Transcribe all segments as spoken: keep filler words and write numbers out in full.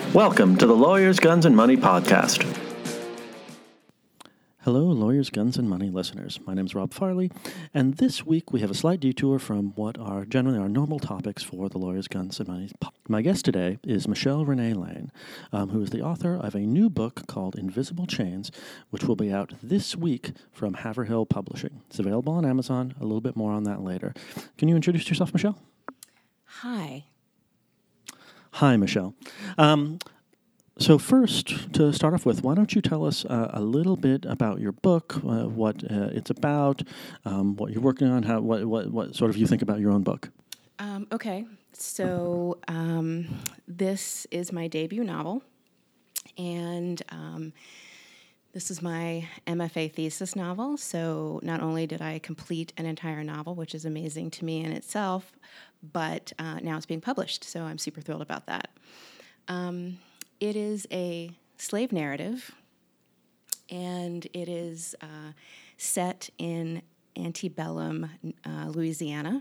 Welcome to the Lawyers, Guns, and Money podcast. Hello, Lawyers, Guns, and Money listeners. My name is Rob Farley, and this week we have a slight detour from what are generally our normal topics for the Lawyers, Guns, and Money. My guest today is Michelle Renee Lane, um, who is the author of a new book called Invisible Chains, which will be out this week from Haverhill Publishing. It's available on Amazon. A little bit more on that later. Can you introduce yourself, Michelle? Hi. Hi, Michelle. Um, So first, to start off with, why don't you tell us uh, a little bit about your book, uh, what uh, it's about, um, what you're working on, how what, what what sort of you think about your own book? Um, okay, so um, this is my debut novel, and um, this is my M F A thesis novel. So not only did I complete an entire novel, which is amazing to me in itself, but uh, now it's being published, so I'm super thrilled about that. Um, It is a slave narrative, and it is uh, set in antebellum uh, Louisiana.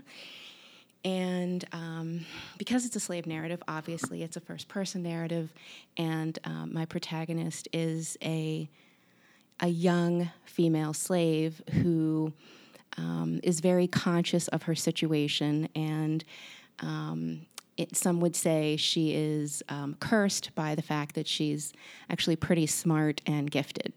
And um, because it's a slave narrative, obviously it's a first-person narrative, and um, my protagonist is a a young female slave who um, is very conscious of her situation, and um, It, some would say she is um, cursed by the fact that she's actually pretty smart and gifted.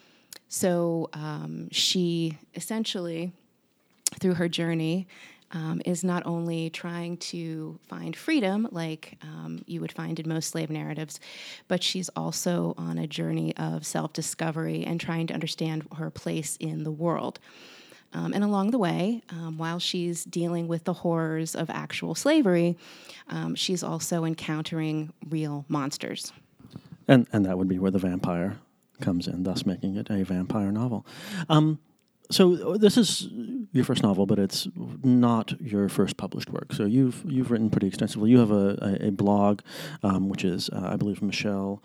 So um, she essentially, through her journey, um, is not only trying to find freedom, like um, you would find in most slave narratives, but she's also on a journey of self-discovery and trying to understand her place in the world. Um, and along the way, um, while she's dealing with the horrors of actual slavery, um, she's also encountering real monsters. And and that would be where the vampire comes in, thus making it a vampire novel. Um, so this is your first novel, but it's not your first published work. So you've you've written pretty extensively. You have a, a, a blog, um, which is, uh, I believe, Michelle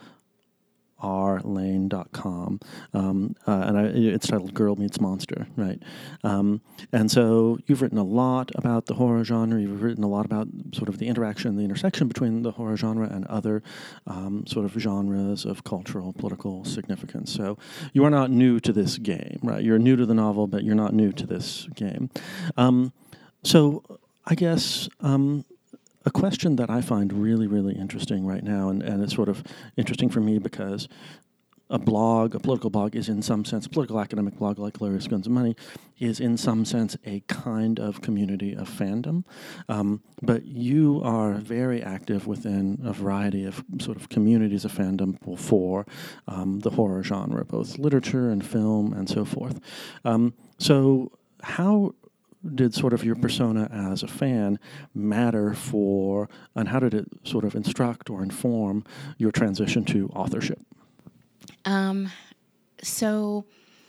r lane dot com, um, uh, and I, it's titled Girl Meets Monster, right? Um, and so you've written a lot about the horror genre. You've written a lot about sort of the interaction, the intersection between the horror genre and other um, sort of genres of cultural, political significance. So you are not new to this game, right? You're new to the novel, but you're not new to this game. Um, so I guess... Um, A question that I find really, really interesting right now, and, and it's sort of interesting for me because a blog, a political blog, is in some sense, a political academic blog like Lawyers, Guns, and Money, is in some sense a kind of community of fandom. Um, but you are very active within a variety of sort of communities of fandom for um, the horror genre, both literature and film and so forth. Um, so how did sort of your persona as a fan matter for, and how did it sort of instruct or inform your transition to authorship? Um, so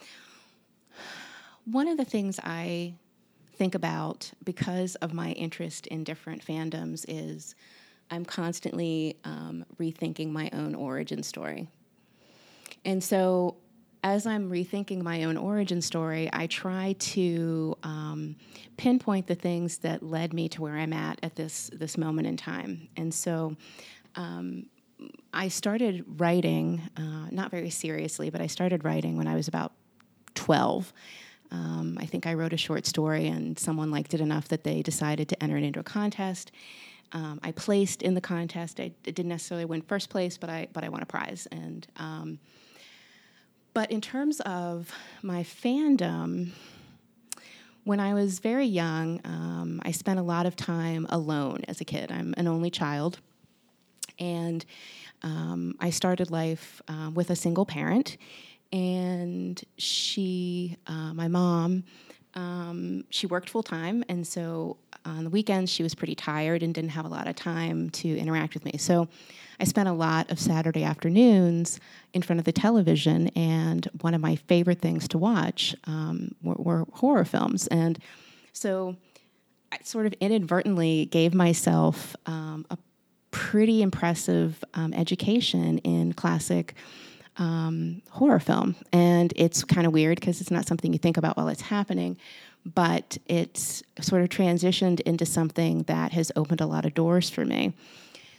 one of the things I think about because of my interest in different fandoms is I'm constantly um, rethinking my own origin story. And so as I'm rethinking my own origin story, I try to um, pinpoint the things that led me to where I'm at at this this moment in time. And so um, I started writing, uh, not very seriously, but I started writing when I was about twelve. Um, I think I wrote a short story, and someone liked it enough that they decided to enter it into a contest. Um, I placed in the contest. I, I didn't necessarily win first place, but I but I won a prize. And um, But in terms of my fandom, when I was very young, um, I spent a lot of time alone as a kid. I'm an only child, and um, I started life uh, with a single parent, and she, uh, my mom, um, she worked full-time, and so on the weekends she was pretty tired and didn't have a lot of time to interact with me. So I spent a lot of Saturday afternoons in front of the television, and one of my favorite things to watch um, were, were horror films. And so I sort of inadvertently gave myself um, a pretty impressive um, education in classic um, horror film. And it's kind of weird because it's not something you think about while it's happening, but it's sort of transitioned into something that has opened a lot of doors for me.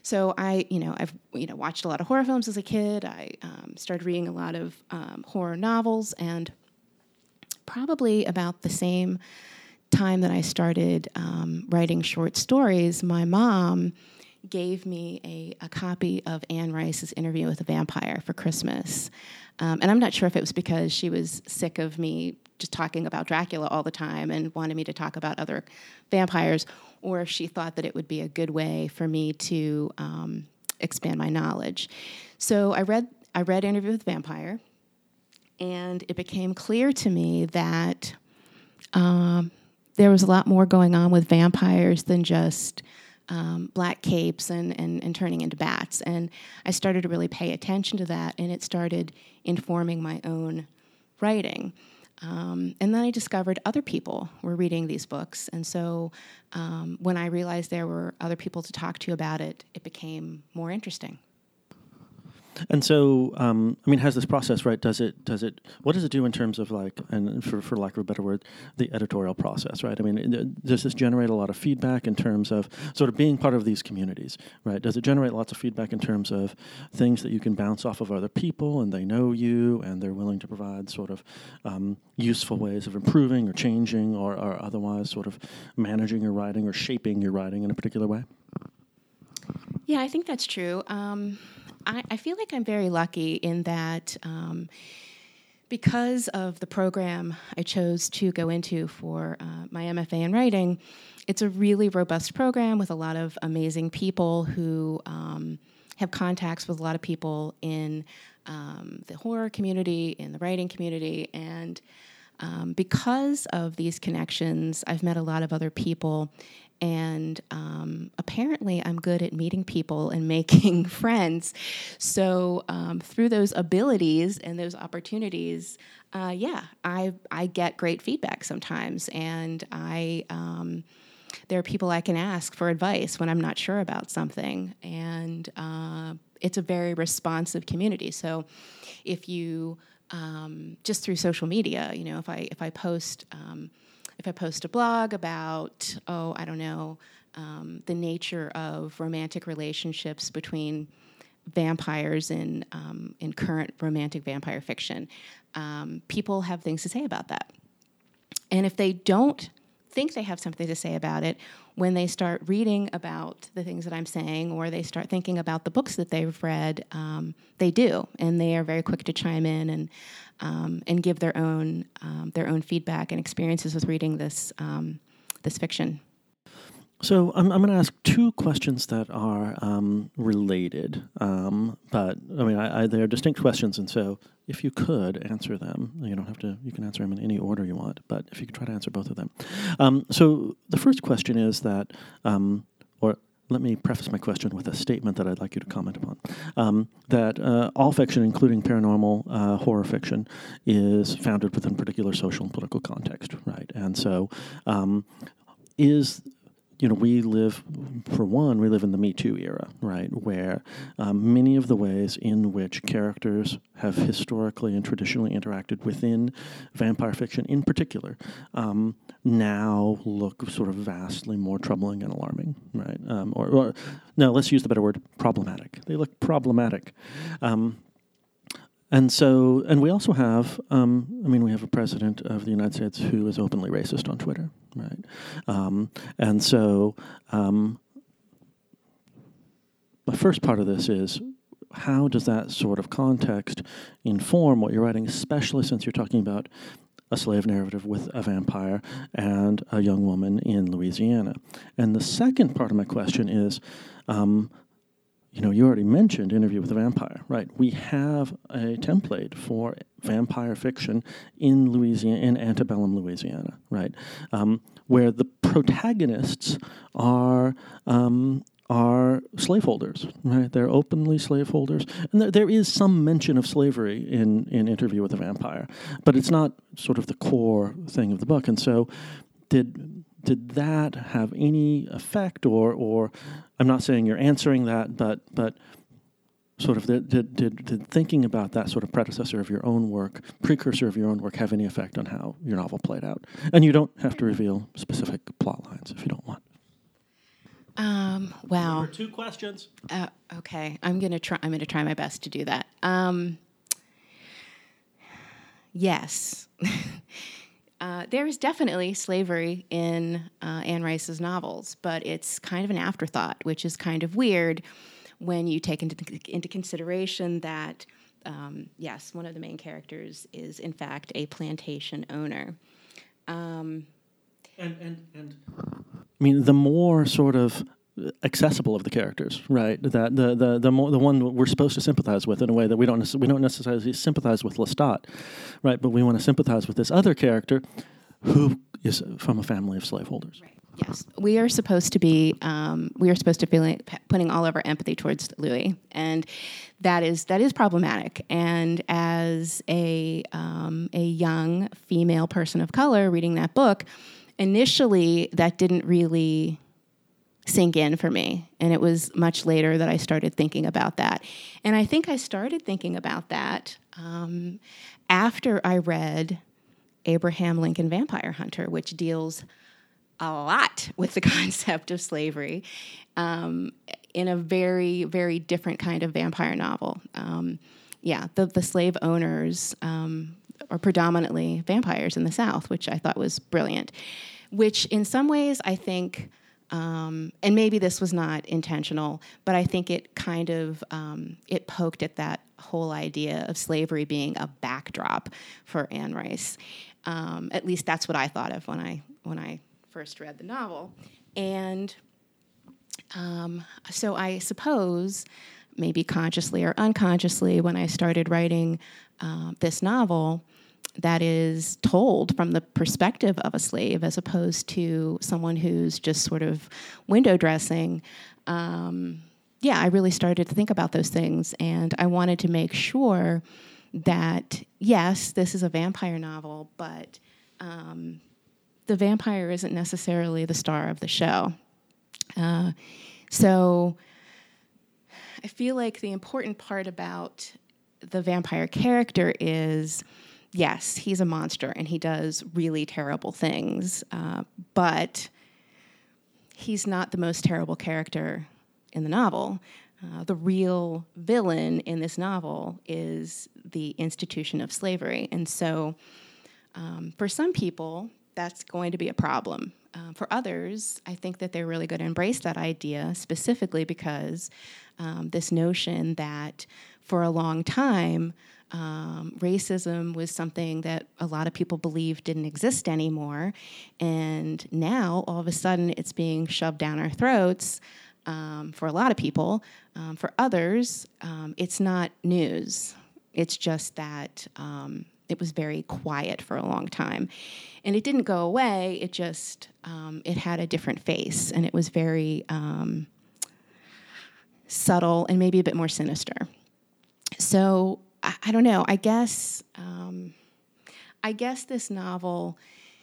So I, you know, I've you know watched a lot of horror films as a kid. I um, started reading a lot of um, horror novels, and probably about the same time that I started um, writing short stories, my mom gave me a, a copy of Anne Rice's Interview with a Vampire for Christmas. Um, and I'm not sure if it was because she was sick of me just talking about Dracula all the time and wanted me to talk about other vampires, or if she thought that it would be a good way for me to um, expand my knowledge. So I read I read Interview with a Vampire, and it became clear to me that um, there was a lot more going on with vampires than just um, black capes and, and, and turning into bats. And I started to really pay attention to that, and it started informing my own writing. Um, and then I discovered other people were reading these books. And so um, when I realized there were other people to talk to about it, it became more interesting. And so, um, I mean, has this process, right? Does it, does it, what does it do in terms of like, and for, for lack of a better word, the editorial process, right? I mean, does this generate a lot of feedback in terms of sort of being part of these communities, right? Does it generate lots of feedback in terms of things that you can bounce off of other people and they know you and they're willing to provide sort of um, useful ways of improving or changing or, or otherwise sort of managing your writing or shaping your writing in a particular way? Yeah, I think that's true. Um, I, I feel like I'm very lucky in that um, because of the program I chose to go into for uh, my M F A in writing, it's a really robust program with a lot of amazing people who um, have contacts with a lot of people in um, the horror community, in the writing community, and um, because of these connections, I've met a lot of other people. And um, apparently I'm good at meeting people and making friends. So um, through those abilities and those opportunities, uh, yeah, I I get great feedback sometimes. And I um, there are people I can ask for advice when I'm not sure about something. And uh, it's a very responsive community. So if you, um, just through social media, you know, if I, if I post... Um, If I post a blog about, oh, I don't know, um, the nature of romantic relationships between vampires in um, in current romantic vampire fiction, um, people have things to say about that. And if they don't think they have something to say about it, when they start reading about the things that I'm saying or they start thinking about the books that they've read, um, they do, and they are very quick to chime in and um, and give their own um, their own feedback and experiences with reading this um, this fiction. So I'm, I'm going to ask two questions that are um, related, um, but I mean I, I, they're distinct questions, and so if you could answer them, you don't have to. You can answer them in any order you want, but if you could try to answer both of them. Um, so the first question is that, um, or let me preface my question with a statement that I'd like you to comment upon. Um, that uh, all fiction, including paranormal uh, horror fiction, is founded within a particular social and political context, right? And so um, is... You know, we live, for one, we live in the Me Too era, right, where um, many of the ways in which characters have historically and traditionally interacted within vampire fiction in particular um, now look sort of vastly more troubling and alarming, right? Um, or, or, no, let's use the better word, problematic. They look problematic. Um, And so, and we also have, um, I mean, we have a president of the United States who is openly racist on Twitter, right? Um, and so, um, the first part of this is, how does that sort of context inform what you're writing, especially since you're talking about a slave narrative with a vampire and a young woman in Louisiana? And the second part of my question is, um, you know, you already mentioned Interview with a Vampire, right? We have a template for vampire fiction in Louisiana, in antebellum Louisiana, right? Um, where the protagonists are um, are slaveholders, right? They're openly slaveholders, and there, there is some mention of slavery in in Interview with a Vampire, but it's not sort of the core thing of the book. And so, did. Did that have any effect, or, or I'm not saying you're answering that, but but sort of did, did did did thinking about that sort of predecessor of your own work, precursor of your own work, have any effect on how your novel played out? And you don't have to reveal specific plot lines if you don't want. Um, wow. Number two questions. Uh, okay, I'm gonna try. I'm gonna try my best to do that. Um, yes, uh, there is definitely slavery in uh, Anne Rice's novels, but it's kind of an afterthought, which is kind of weird when you take into into consideration that um, yes, one of the main characters is in fact a plantation owner. Um, and and and. I mean, the more sort of accessible of the characters, right? That the the the more the one we're supposed to sympathize with in a way that we don't nece- we don't necessarily sympathize with Lestat, right? But we want to sympathize with this other character, who is from a family of slaveholders. Right. Yes, we are supposed to be um, we are supposed to be putting all of our empathy towards Louis, and that is that is problematic. And as a um, a young female person of color reading that book, initially, that didn't really sink in for me, and it was much later that I started thinking about that. And I think I started thinking about that um, after I read Abraham Lincoln Vampire Hunter, which deals a lot with the concept of slavery um, in a very, very different kind of vampire novel. Um, yeah, the, the slave owners um, are predominantly vampires in the South, which I thought was brilliant, which in some ways I think, um, and maybe this was not intentional, but I think it kind of, um, it poked at that whole idea of slavery being a backdrop for Anne Rice. Um, at least that's what I thought of when I when I first read the novel. And um, so I suppose, maybe consciously or unconsciously, when I started writing um, this novel, that is told from the perspective of a slave as opposed to someone who's just sort of window dressing. Um, yeah, I really started to think about those things, and I wanted to make sure that, yes, this is a vampire novel, but um, the vampire isn't necessarily the star of the show. Uh, so I feel like the important part about the vampire character is, yes, he's a monster and he does really terrible things, uh, but he's not the most terrible character in the novel. Uh, the real villain in this novel is the institution of slavery. And so um, for some people, that's going to be a problem. Uh, for others, I think that they're really going to embrace that idea, specifically because um, this notion that for a long time, um, racism was something that a lot of people believed didn't exist anymore. And now, all of a sudden, it's being shoved down our throats um, for a lot of people. Um, for others, um, it's not news. It's just that um, it was very quiet for a long time. And it didn't go away, it just, um, it had a different face, and it was very um, subtle and maybe a bit more sinister. So, I, I don't know, I guess, um, I guess this novel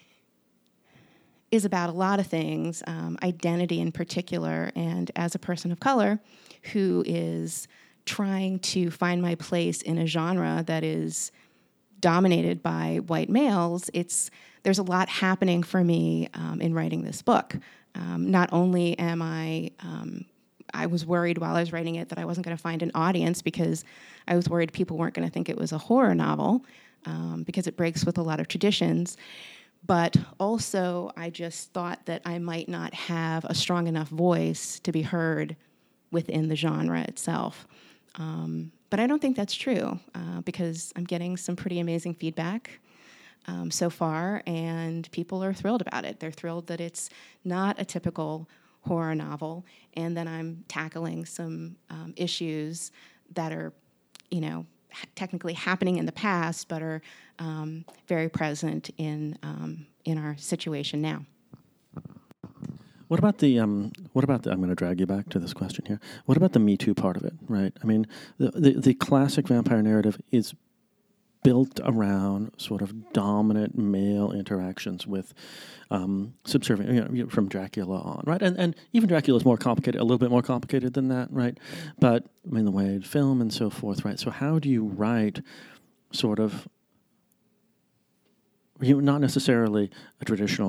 is about a lot of things, um, identity in particular, and as a person of color who is trying to find my place in a genre that is dominated by white males, it's there's a lot happening for me um, in writing this book. Um, not only am I, um, I was worried while I was writing it that I wasn't going to find an audience because I was worried people weren't going to think it was a horror novel um, because it breaks with a lot of traditions. But also, I just thought that I might not have a strong enough voice to be heard within the genre itself. Um, but I don't think that's true uh, because I'm getting some pretty amazing feedback um, so far, and people are thrilled about it. They're thrilled that it's not a typical horror novel, and that I'm tackling some um, issues that are, you know, technically happening in the past, but are um, very present in um, in our situation now. What about the um? What about the? I'm going to drag you back to this question here. What about the Me Too part of it? Right. I mean, the the, the classic vampire narrative is built around sort of dominant male interactions with um, subservient, you know, from Dracula on, right? And and even Dracula is more complicated, a little bit more complicated than that, right? But I mean, the way it film and so forth, right? So how do you write sort of, you know, not necessarily a traditional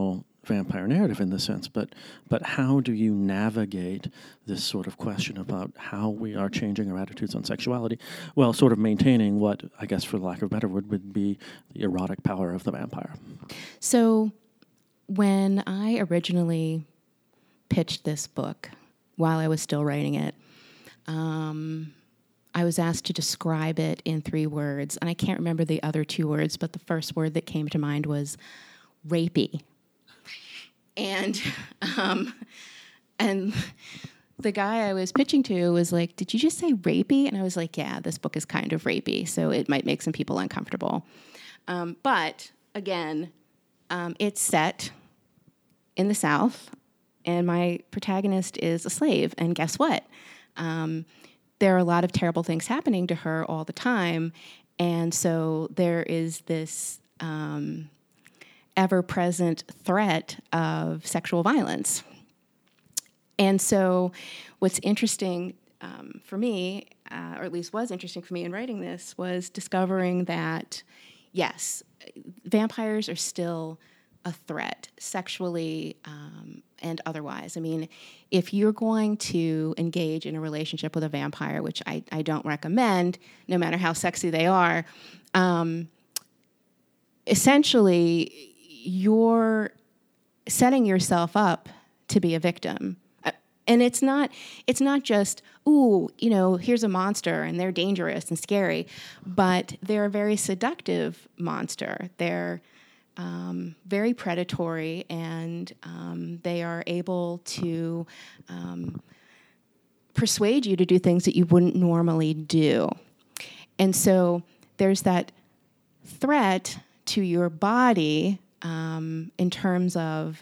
vampire narrative in this sense, but but how do you navigate this sort of question about how we are changing our attitudes on sexuality while sort of maintaining what, I guess for lack of a better word, would be the erotic power of the vampire? So when I originally pitched this book, while I was still writing it, um, I was asked to describe it in three words, and I can't remember the other two words, but the first word that came to mind was rapey. And um, and the guy I was pitching to was like, "Did you just say rapey?" And I was like, "Yeah, this book is kind of rapey, so it might make some people uncomfortable." Um, but again, um, it's set in the South, and my protagonist is a slave. And guess what? Um, there are a lot of terrible things happening to her all the time, and so there is this Um, ever-present threat of sexual violence. And so what's interesting um, for me, uh, or at least was interesting for me in writing this, was discovering that, yes, vampires are still a threat, sexually um, and otherwise. I mean, if you're going to engage in a relationship with a vampire, which I, I don't recommend, no matter how sexy they are, um, essentially, you're setting yourself up to be a victim. Uh, and it's not it's not just, ooh, you know, here's a monster and they're dangerous and scary, but they're a very seductive monster. They're um, very predatory, and um, they are able to um, persuade you to do things that you wouldn't normally do. And so there's that threat to your body um, in terms of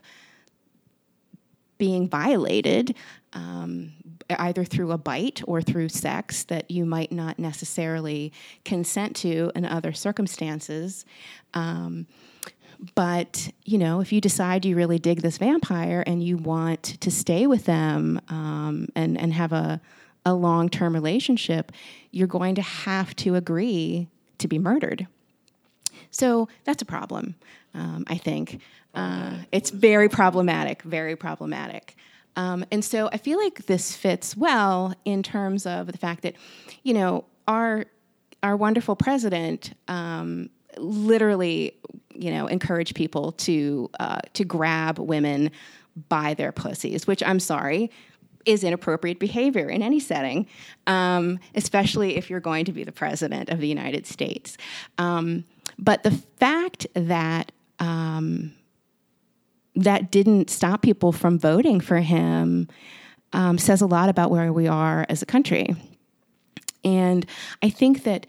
being violated, um, either through a bite or through sex that you might not necessarily consent to in other circumstances. Um, but, you know, if you decide you really dig this vampire and you want to stay with them um, and, and have a, a long-term relationship, you're going to have to agree to be murdered. So that's a problem, um, I think. Uh, it's very problematic, very problematic. Um, and so I feel like this fits well in terms of the fact that, you know, our our wonderful president um, literally, you know, encouraged people to uh, to grab women by their pussies, which I'm sorry, is inappropriate behavior in any setting, um, especially if you're going to be the president of the United States. Um, but the fact that um, that didn't stop people from voting for him um, says a lot about where we are as a country. And I think that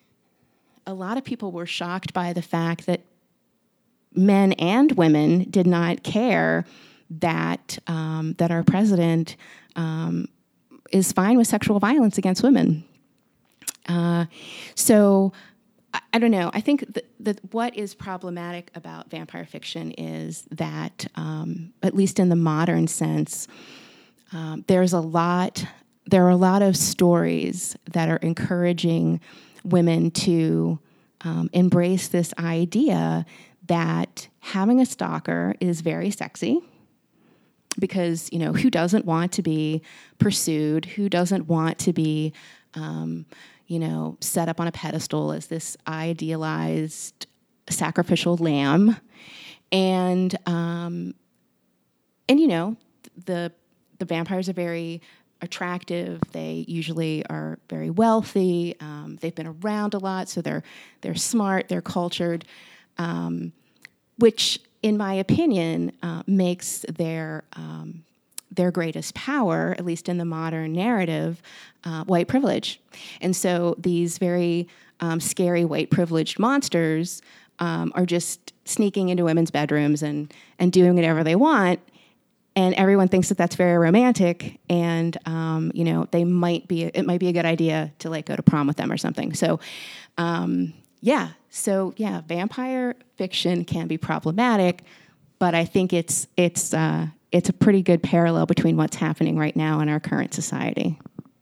a lot of people were shocked by the fact that men and women did not care that um, that our president um, is fine with sexual violence against women. Uh, so I, I don't know. I think that, that what is problematic about vampire fiction is that, um, at least in the modern sense, um, there's a lot. There are a lot of stories that are encouraging women to um, embrace this idea that having a stalker is very sexy. Because, you know, who doesn't want to be pursued? Who doesn't want to be, um, you know, set up on a pedestal as this idealized sacrificial lamb? And, um, and you know, the the vampires are very attractive. They usually are very wealthy. Um, they've been around a lot, so they're they're smart. They're cultured, um, which, in my opinion, uh, makes their um, their greatest power, at least in the modern narrative, uh, white privilege. And so these very um, scary white privileged monsters um, are just sneaking into women's bedrooms and and doing whatever they want. And everyone thinks that that's very romantic, and um, you know, they might be. It might be a good idea to like go to prom with them or something. So, um, yeah. So yeah, vampire fiction can be problematic, but I think it's it's uh, it's a pretty good parallel between what's happening right now in our current society.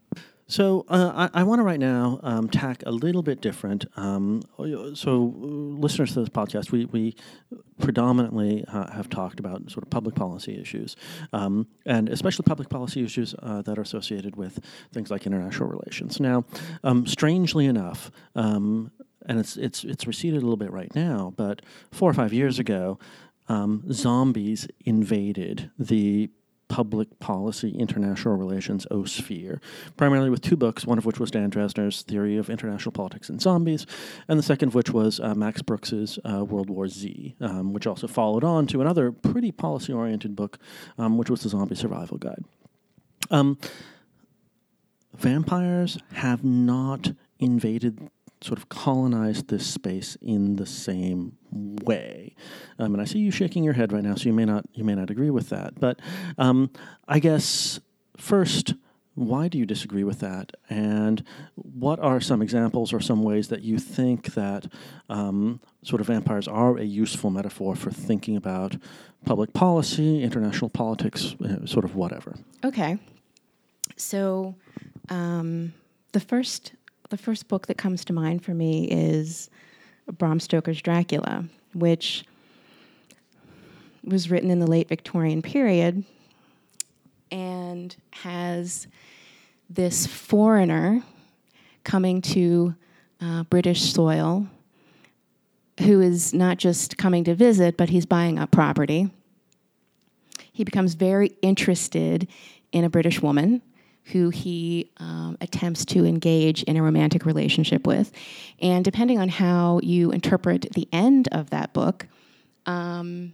So uh, I, I want to right now um, tack a little bit different. Um, so uh, listeners to this podcast, we, we predominantly uh, have talked about sort of public policy issues, um, and especially public policy issues uh, that are associated with things like international relations. Now, um, strangely enough, um, and it's it's it's receded a little bit right now, but four or five years ago, um, zombies invaded the public policy international relations O-sphere, primarily with two books, one of which was Dan Dresner's Theory of International Politics and Zombies, and the second of which was uh, Max Brooks's uh, World War Z, um, which also followed on to another pretty policy-oriented book, um, which was the Zombie Survival Guide. Um, vampires have not invaded, sort of colonized this space in the same way. Um, and I see you shaking your head right now, so you may not you may not agree with that. But um, I guess first, why do you disagree with that? And what are some examples or some ways that you think that um, sort of vampires are a useful metaphor for thinking about public policy, international politics, uh, sort of whatever? Okay. So um, the first the first book that comes to mind for me is Bram Stoker's Dracula, which was written in the late Victorian period and has this foreigner coming to uh, British soil who is not just coming to visit, but he's buying up property. He becomes very interested in a British woman who he um, attempts to engage in a romantic relationship with. And depending on how you interpret the end of that book, um,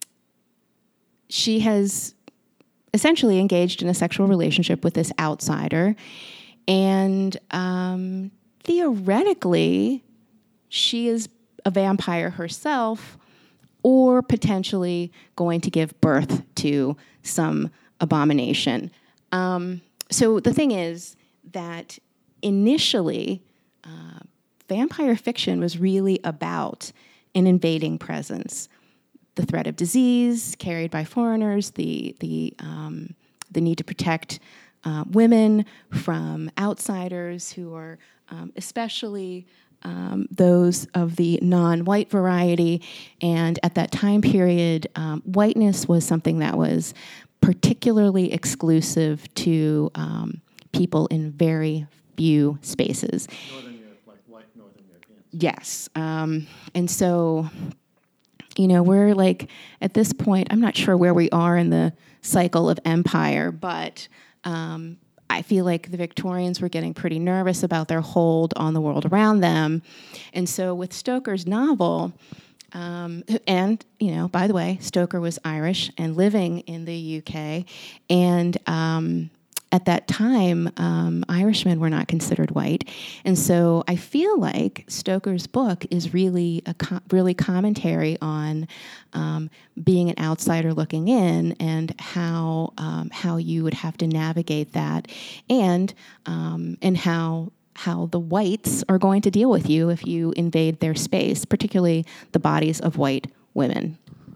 she has essentially engaged in a sexual relationship with this outsider. And um, theoretically, she is a vampire herself, or potentially going to give birth to some abomination. Um, So the thing is that initially, uh, vampire fiction was really about an invading presence, the threat of disease carried by foreigners, the the um, the need to protect uh, women from outsiders who are um, especially um, those of the non-white variety. And at that time period, um, whiteness was something that was particularly exclusive to um, people in very few spaces. Northern Europe, like white Northern Europeans. Yes. Um, and so, you know, we're like, at this point, I'm not sure where we are in the cycle of empire, but um, I feel like the Victorians were getting pretty nervous about their hold on the world around them. And so with Stoker's novel, Um, and, you know, by the way, Stoker was Irish and living in the U K. And um, at that time, um, Irishmen were not considered white. And so I feel like Stoker's book is really a co- really commentary on um, being an outsider looking in and how um, how you would have to navigate that, and um, and how how the whites are going to deal with you if you invade their space, particularly the bodies of white women.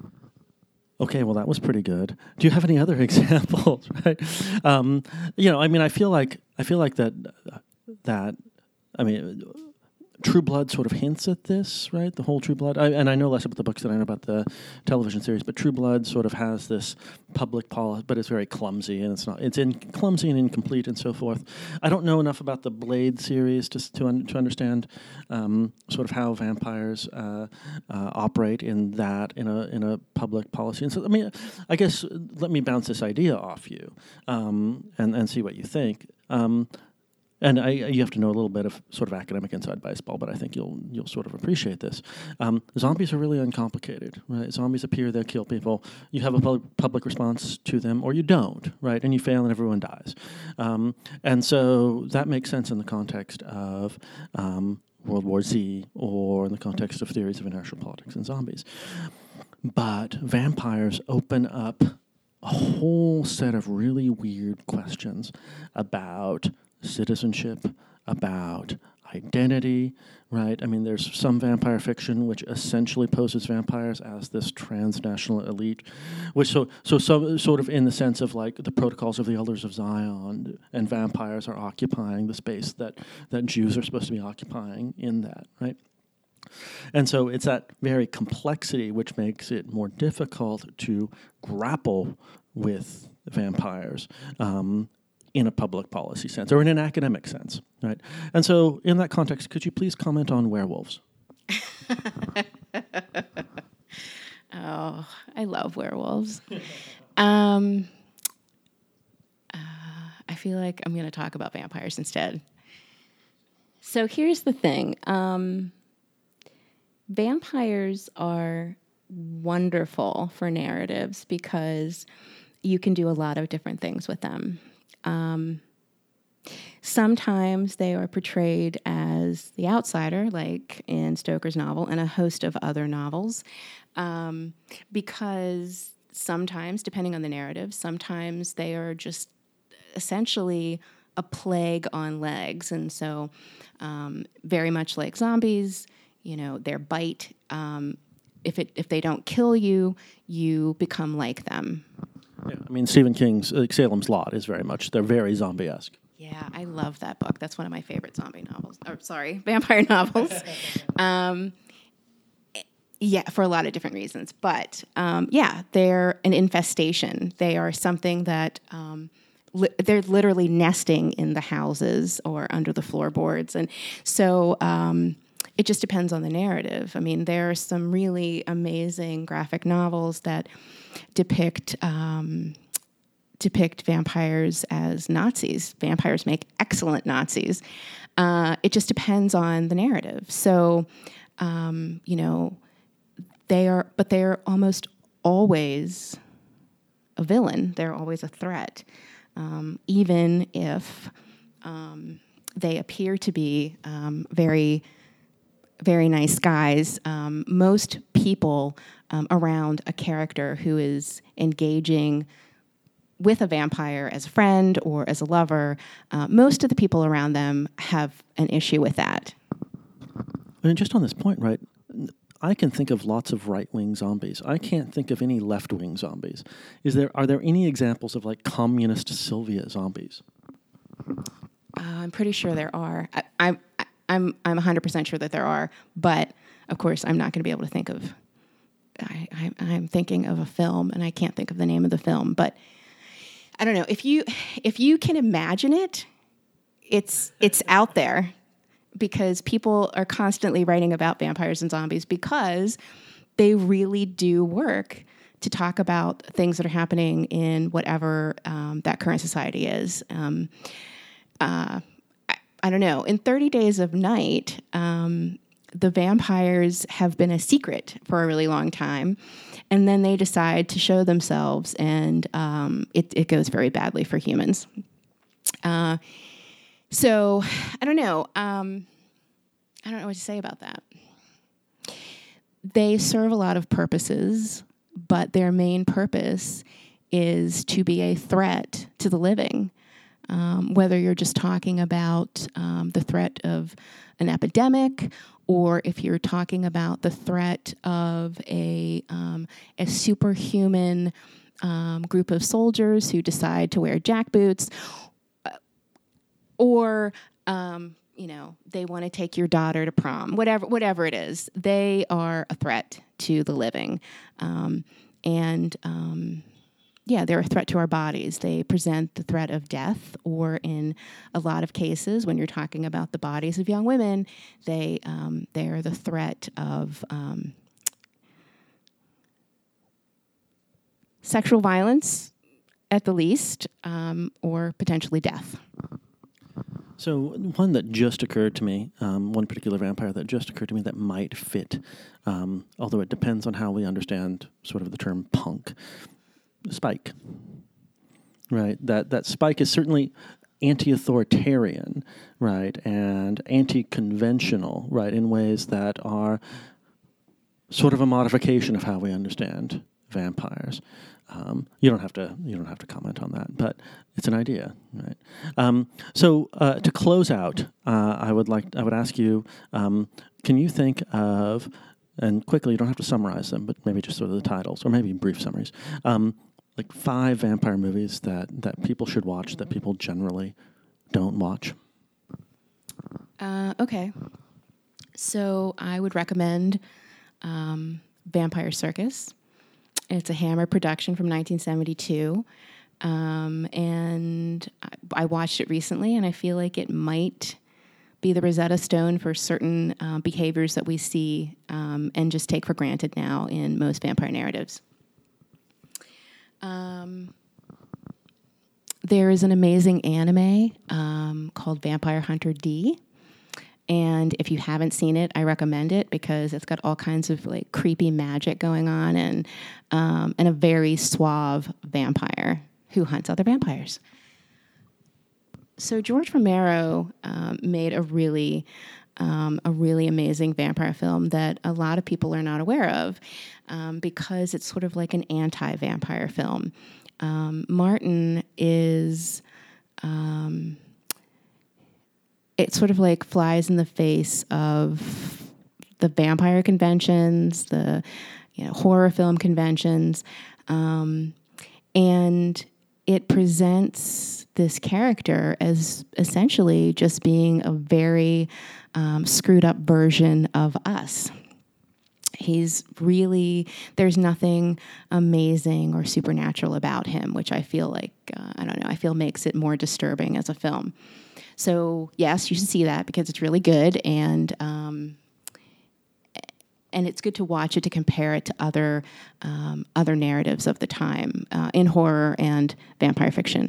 Okay, well, that was pretty good. Do you have any other examples? Right? Um, you know, I mean, I feel like I feel like that that I mean, True Blood sort of hints at this, right? The whole True Blood, I, and I know less about the books than I know about the television series, but True Blood sort of has this public policy, but it's very clumsy, and it's not. It's in, clumsy and incomplete, and so forth. I don't know enough about the Blade series to to, un, to understand um, sort of how vampires uh, uh, operate in that in a in a public policy. And so, I mean, I guess let me bounce this idea off you, um, and and see what you think. Um, And I, you have to know a little bit of sort of academic inside baseball, but I think you'll you'll sort of appreciate this. Um, zombies are really uncomplicated, right? Zombies appear, they kill people. You have a public, public response to them, or you don't, right? And you fail, and everyone dies. Um, and so that makes sense in the context of um, World War Z, or in the context of theories of international politics and zombies. But vampires open up a whole set of really weird questions about citizenship, about identity, right? I mean, there's some vampire fiction which essentially poses vampires as this transnational elite, which so so so sort of in the sense of like the protocols of the Elders of Zion, and vampires are occupying the space that that Jews are supposed to be occupying in that, right? And so it's that very complexity which makes it more difficult to grapple with vampires um, in a public policy sense or in an academic sense, right? And so in that context, could you please comment on werewolves? Oh, I love werewolves. um, uh, I feel like I'm going to talk about vampires instead. So here's the thing. Um, vampires are wonderful for narratives because you can do a lot of different things with them. Um, sometimes they are portrayed as the outsider, like in Stoker's novel and a host of other novels, um, because sometimes, depending on the narrative, sometimes they are just essentially a plague on legs. And so um, very much like zombies, you know, their bite, um, if it if they don't kill you, you become like them. Yeah, I mean, Stephen King's uh, Salem's Lot is very much, they're very zombie-esque. Yeah, I love that book. That's one of my favorite zombie novels. Or, sorry, vampire novels. um, yeah, for a lot of different reasons. But, um, yeah, they're an infestation. They are something that... Um, li- they're literally nesting in the houses or under the floorboards. And so... Um, It just depends on the narrative. I mean, there are some really amazing graphic novels that depict um, depict vampires as Nazis. Vampires make excellent Nazis. Uh, it just depends on the narrative. So, um, you know, they are, but they are almost always a villain. They're always a threat, um, even if um, they appear to be um, very very nice guys. Um, most people um, around a character who is engaging with a vampire as a friend or as a lover, uh, most of the people around them have an issue with that. And just on this point, right, I can think of lots of right-wing zombies. I can't think of any left-wing zombies. Is there? Are there any examples of like communist Sylvia zombies? Uh, I'm pretty sure there are. I, I, I'm I'm one hundred percent sure that there are, but of course I'm not going to be able to think of. I, I I'm thinking of a film, and I can't think of the name of the film. But I don't know if you if you can imagine it, it's it's out there because people are constantly writing about vampires and zombies because they really do work to talk about things that are happening in whatever um, that current society is. Um, uh, I don't know. In thirty Days of Night, um, the vampires have been a secret for a really long time, and then they decide to show themselves, and um, it, it goes very badly for humans. Uh, so, I don't know. Um, I don't know what to say about that. They serve a lot of purposes, but their main purpose is to be a threat to the living. Um, whether you're just talking about um, the threat of an epidemic, or if you're talking about the threat of a um, a superhuman um, group of soldiers who decide to wear jackboots, or um, you know they want to take your daughter to prom, whatever whatever it is, they are a threat to the living, um, and. Um, Yeah, they're a threat to our bodies. They present the threat of death, or in a lot of cases, when you're talking about the bodies of young women, they um, they are the threat of um, sexual violence, at the least, um, or potentially death. So one that just occurred to me, um, one particular vampire that just occurred to me that might fit, um, although it depends on how we understand sort of the term punk. Spike, right? That that Spike is certainly anti-authoritarian, right, and anti-conventional, right, in ways that are sort of a modification of how we understand vampires. Um, you don't have to. You don't have to comment on that, but it's an idea, right? Um, so uh, to close out, uh, I would like. I would ask you. Um, can you think of, and quickly, you don't have to summarize them, but maybe just sort of the titles, or maybe brief summaries, um, like five vampire movies that that people should watch that people generally don't watch. Uh, okay, so I would recommend um, Vampire Circus. It's a Hammer production from nineteen seventy-two, um, and I, I watched it recently, and I feel like it might be the Rosetta Stone for certain uh, behaviors that we see um, and just take for granted now in most vampire narratives. Um, there is an amazing anime um, called Vampire Hunter D. And if you haven't seen it, I recommend it because it's got all kinds of like creepy magic going on and um, and a very suave vampire who hunts other vampires. So George Romero um, made a really um, a really amazing vampire film that a lot of people are not aware of um, because it's sort of like an anti-vampire film. Um, Martin is. Um, It sort of like flies in the face of the vampire conventions, the you know horror film conventions, um, and it presents this character as essentially just being a very um, screwed up version of us. He's really, there's nothing amazing or supernatural about him, which I feel like, uh, I don't know, I feel makes it more disturbing as a film. So yes, you should see that because it's really good, and um, and it's good to watch it to compare it to other um, other narratives of the time uh, in horror and vampire fiction.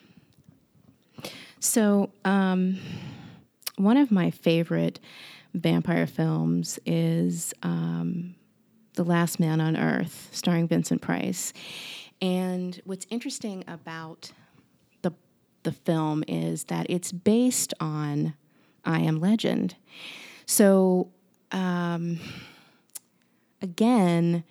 So um, one of my favorite vampire films is um, The Last Man on Earth, starring Vincent Price. And what's interesting about the film is that it's based on I Am Legend. So, um, again,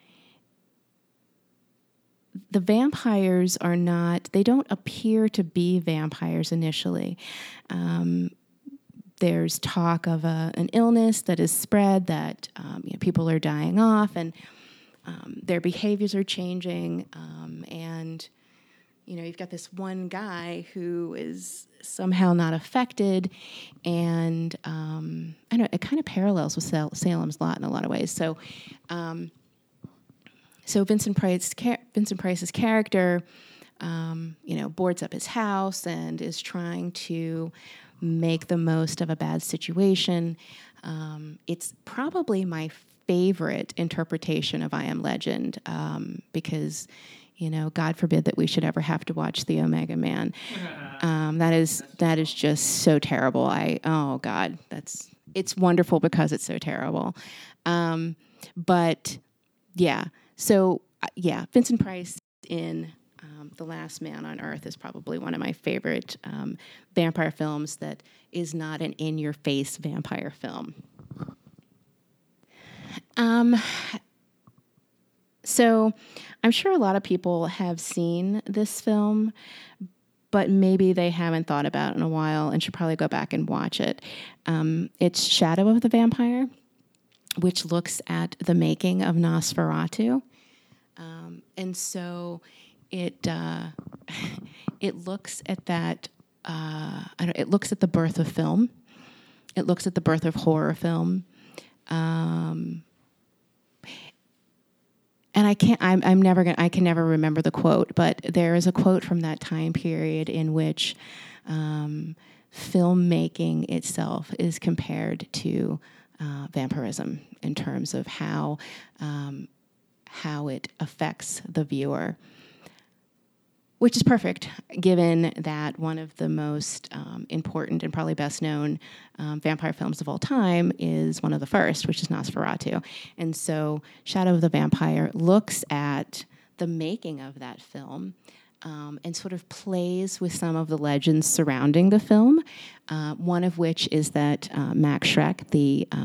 the vampires are not, they don't appear to be vampires initially. Um, there's talk of a, an illness that is spread, that um, you know, people are dying off, and um, their behaviors are changing, um, and you know, you've got this one guy who is somehow not affected, and um, I don't know, it kind of parallels with Sal- Salem's Lot in a lot of ways. So, um, so Vincent Price, Vincent Price's character, um, you know, boards up his house and is trying to make the most of a bad situation. Um, it's probably my favorite interpretation of I Am Legend um, because. You know, God forbid that we should ever have to watch The Omega Man. Um, that is that is just so terrible. I oh God, that's it's wonderful because it's so terrible. Um, but yeah, so uh, yeah, Vincent Price in um, The Last Man on Earth is probably one of my favorite um, vampire films that is not an in-your-face vampire film. Um. So I'm sure a lot of people have seen this film, but maybe they haven't thought about it in a while and should probably go back and watch it. Um, it's Shadow of the Vampire, which looks at the making of Nosferatu. Um, and so it uh, it looks at that, uh, I don't, it looks at the birth of film. It looks at the birth of horror film. Um And I can't, I'm, I'm never going to, I can never remember the quote, but there is a quote from that time period in which um, filmmaking itself is compared to uh, vampirism in terms of how, um, how it affects the viewer. Which is perfect, given that one of the most um, important and probably best known um, vampire films of all time is one of the first, which is Nosferatu. And so Shadow of the Vampire looks at the making of that film um, and sort of plays with some of the legends surrounding the film, uh, one of which is that uh, Max Schreck, the um,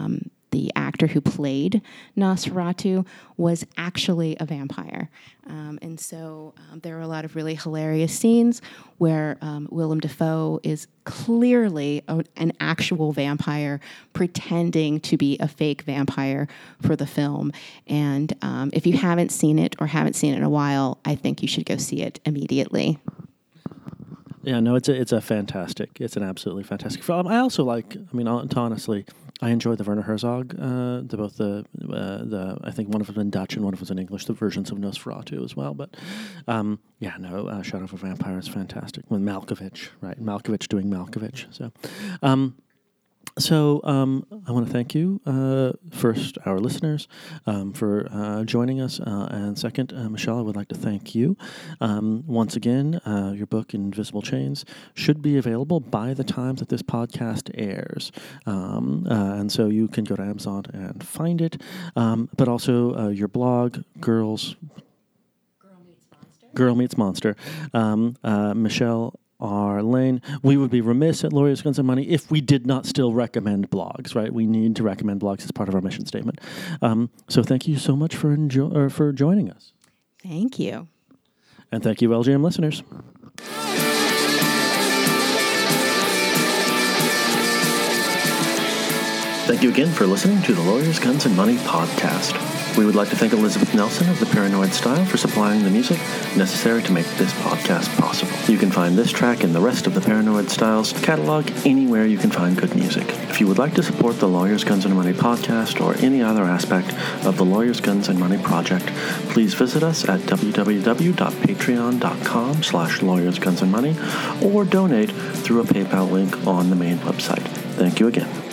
the actor who played Nosferatu was actually a vampire. Um, and so um, there are a lot of really hilarious scenes where um, Willem Dafoe is clearly a, an actual vampire pretending to be a fake vampire for the film. And um, if you haven't seen it or haven't seen it in a while, I think you should go see it immediately. Yeah, no, it's a, it's a fantastic, it's an absolutely fantastic film. I also like, I mean, honestly, I enjoy the Werner Herzog, uh, the both the uh, the I think one of them in Dutch and one of them was in English, the versions of Nosferatu as well. But um, yeah, no, uh, Shadow of a Vampire is fantastic with Malkovich, right? Malkovich doing Malkovich. So. Um, So um, I want to thank you, uh, first, our listeners, um, for uh, joining us. Uh, and second, uh, Michelle, I would like to thank you. Um, once again, uh, your book, Invisible Chains, should be available by the time that this podcast airs. Um, uh, and so you can go to Amazon and find it. Um, but also uh, your blog, Girls... Girl Meets Monster. Girl Meets Monster. Um, uh, Michelle... R. Lane. We would be remiss at Lawyers, Guns, and Money if we did not still recommend blogs, right? We need to recommend blogs as part of our mission statement. Um, so thank you so much for enjo- or for joining us. Thank you. And thank you, L G M listeners. Thank you again for listening to the Lawyers, Guns, and Money podcast. We would like to thank Elizabeth Nelson of the Paranoid Style for supplying the music necessary to make this podcast possible. You can find this track and the rest of the Paranoid Styles catalog anywhere you can find good music. If you would like to support the Lawyers, Guns, and Money podcast or any other aspect of the Lawyers, Guns, and Money project, please visit us at www.patreon.com slash Lawyers, Guns, and Money or donate through a PayPal link on the main website. Thank you again.